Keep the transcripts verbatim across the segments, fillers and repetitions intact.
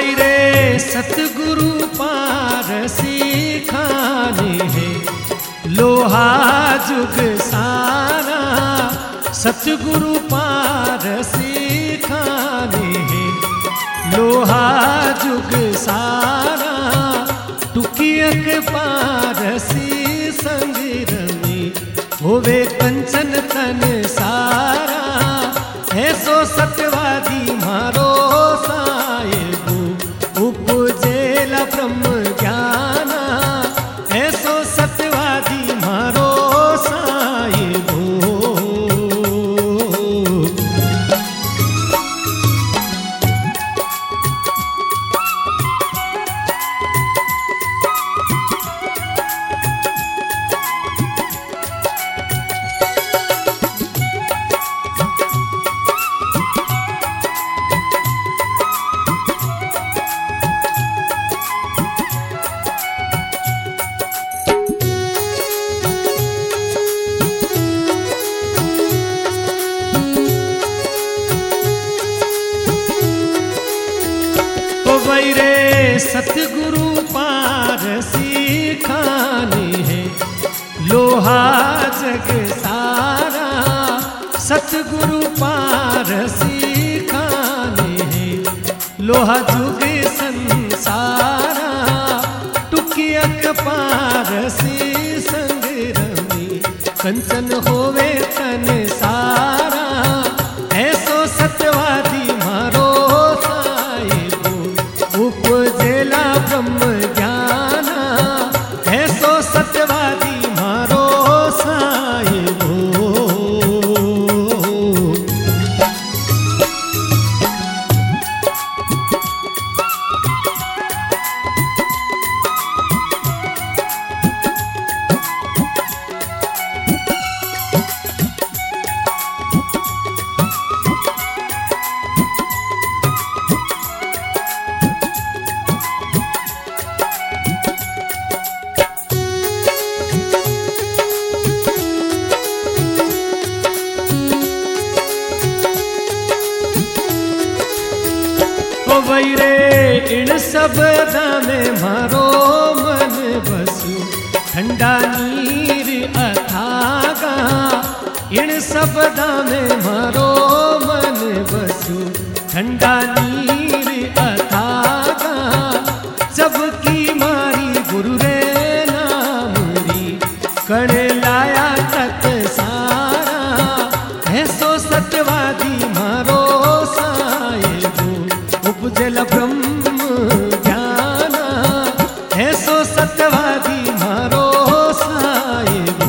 भाई रे सतगुरु पारसी खाने है लोहा जुग सारा। सतगुरु पारसी खाने है लोहा जुग सारा। टुकियक पारसी संग रमी होवे कंचन तन सारा। ऐसो सत्यवादी मारो साहेबू उपजेला ब्रह्म ज्ञाना। ऐसो सत्यवादी मारो साहेबू। सतगुरु पारसी खाने है लोहा जग सारा। सतगुरु पारसी खाने है लोहा जुग संसारा। टुकियक पारसी संग रमी कंचन होवे तन सारा। ऐसो सत्यवादी मारो साहेबू उपजेला ब्रह्म ज्ञाना। ऐसो सत्यवादी मारो साहेबू। वैरे इन शब्दा में मारो मन बसु ठंडा नीर अथागा। इन शब्दा में मारो मन बसु ठंडा नीर अथागा। जबकि मारी गुरु रे नामरी कण लाया तक सारा। ऐसो सत्यवादी मारो साहेबू उपजल ब्रह्म ज्ञाना। ऐसो सत्यवादी मारो साहेबू।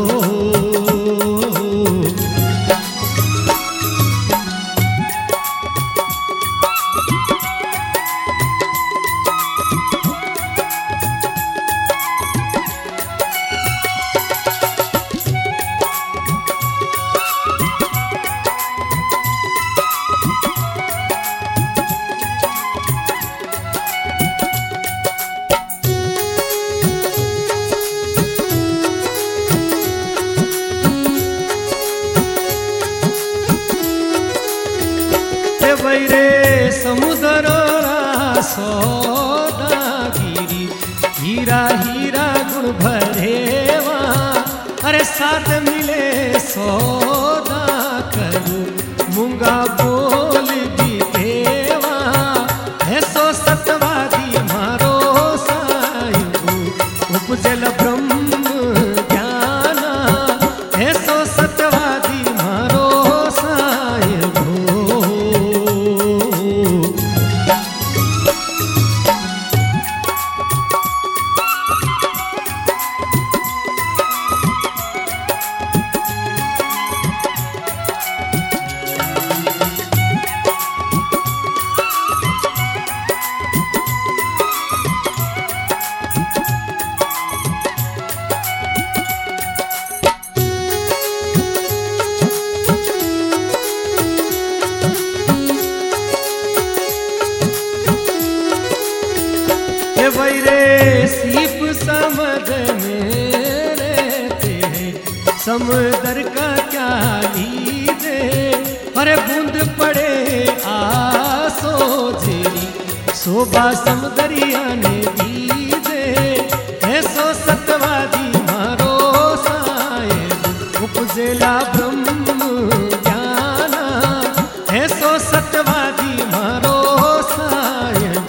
वैरे समुद्र सौदागिरी हीरा हीरा गुण भरेवा। अरे साथ मिले सौदा करूं मूंगा बोल भी देवा। ऐसो सत्यवादी मारो साहेबू उपजल ब्रह्म ज्ञाना। ऐसो सत्यवादी मारो साहेबू। वैरे सीप समझ में रहते हैं समुद्र का क्या लीजिए। अरे बूंद पड़े आसो झेरी सो शोभा समदरिया ने दीजे ऐसो सतवादी मारो साहेब उपजेला ब्रह्म ज्ञाना ऐसो सतवादी मारो साहेब।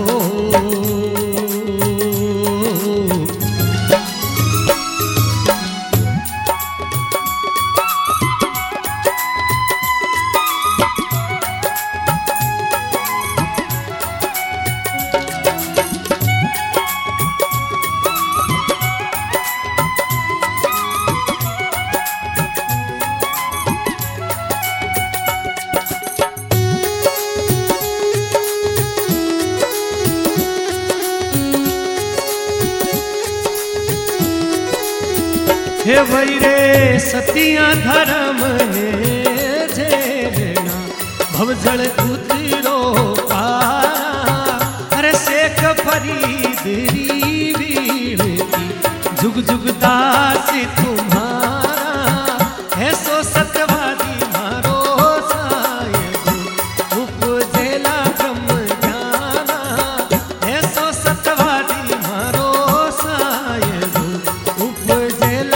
हे वैरे सतिया धर्म ने झेलना भवजल उतरो पारा अरे शेख फरीद वीरती जुग जुग दास तुम्हारा ऐसो सतवादी मारो साहेब उपजेला ब्रह्म ज्ञाना ऐसो सतवादी मारो साहेब उपजेला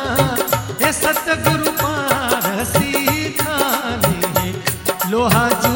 सतगुरु पारसी खाने लोहा